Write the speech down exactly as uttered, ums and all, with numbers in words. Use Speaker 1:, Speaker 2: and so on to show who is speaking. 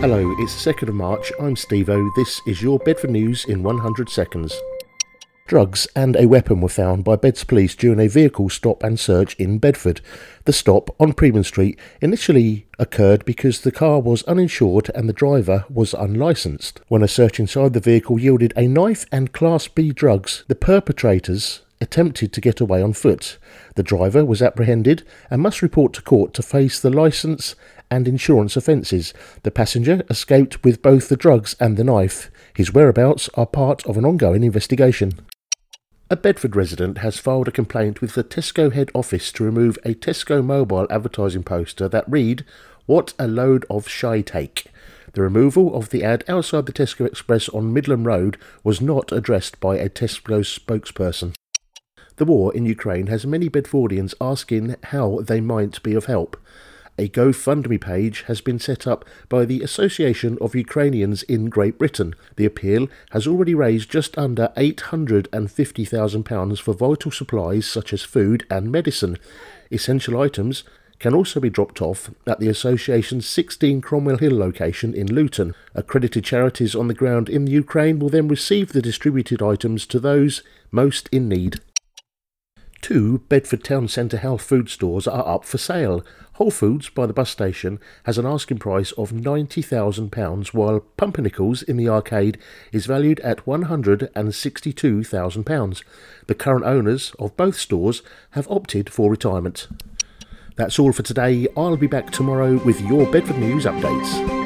Speaker 1: Hello, it's the second of March, I'm Steve-O, this is your Bedford News in one hundred seconds. Drugs and a weapon were found by Beds Police during a vehicle stop and search in Bedford. The stop on Premium Street initially occurred because the car was uninsured and the driver was unlicensed. When a search inside the vehicle yielded a knife and Class B drugs, the perpetrators attempted to get away on foot. The driver was apprehended and must report to court to face the licence and insurance offences. The passenger escaped with both the drugs and the knife. His whereabouts are part of an ongoing investigation. A Bedford resident has filed a complaint with the Tesco head office to remove a Tesco mobile advertising poster that read, "What a load of shy take." The removal of the ad outside the Tesco Express on Midland Road was not addressed by a Tesco spokesperson. The war in Ukraine has many Bedfordians asking how they might be of help. A GoFundMe page has been set up by the Association of Ukrainians in Great Britain. The appeal has already raised just under eight hundred fifty thousand pounds for vital supplies such as food and medicine. Essential items can also be dropped off at the association's sixteen Cromwell Hill location in Luton. Accredited charities on the ground in the Ukraine will then receive the distributed items to those most in need. Two Bedford Town Centre health food stores are up for sale. Whole Foods by the bus station has an asking price of ninety thousand pounds, while Pumpernickel's in the arcade is valued at one hundred sixty-two thousand pounds. The current owners of both stores have opted for retirement. That's all for today. I'll be back tomorrow with your Bedford News updates.